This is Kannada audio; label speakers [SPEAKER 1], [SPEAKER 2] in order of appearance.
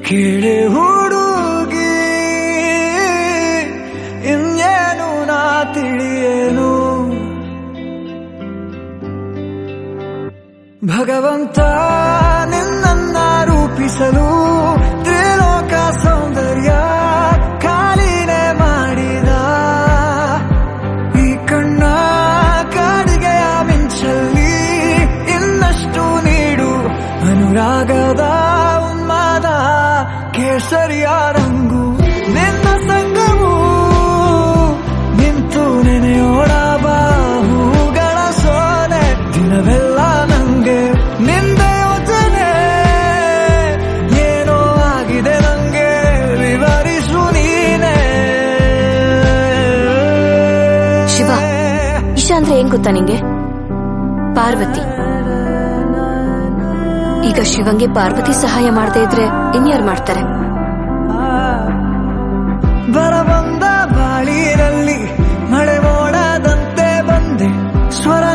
[SPEAKER 1] ಕೇಳೆ ಹುಡುಗಿ ಇನ್ನೇನು ನಾ ತಿಳಿಯೇನು ಭಗವಂತ ನಿನ್ನನ್ನ ರೂಪಿಸಲು ತ್ರಿಲೋಕ ಸೌಂದರ್ಯ ಖಾಲಿನೇ ಮಾಡಿದ ಈ ಕಣ್ಣ ಕಾಡಿಗೆಯ ಮಿಂಚಲ್ಲಿ ಇನ್ನಷ್ಟು ನೀಡು ಅನುರಾಗದ ಉನ್ಮಾದ ಕೇಸರಿಯ ರಂಗು ನಿನ್ನ ಸಂಗವು ನಿಂತು ನೆನೆಯೋಣ ಬಾಹುಗಳ ಸೋನೆ ದಿನವೆಲ್ಲ ನಂಗೆ ನಿಂದೆ ಯೋಚನೆ ಏನೋ ಆಗಿದೆ ನಂಗೆ ವಿವರಿಸು ನೀನೆ
[SPEAKER 2] ಶಿವ ಇಶಾ ಅಂದ್ರೆ ಏನ್ ಗೊತ್ತಾ ನಿಂಗೆ ಪಾರ್ವತಿ ಈಗ ಶಿವಂಗೆ ಪಾರ್ವತಿ ಸಹಾಯ ಮಾಡದೇ ಇದ್ರೆ ಇನ್ಯಾರು ಮಾಡ್ತಾರೆ
[SPEAKER 1] ಬರಬಂದ ಬಾಳಿನಲ್ಲಿ ಮಳೆ ಮೋಡದಂತೆ ಬಂದೆ ಸ್ವರ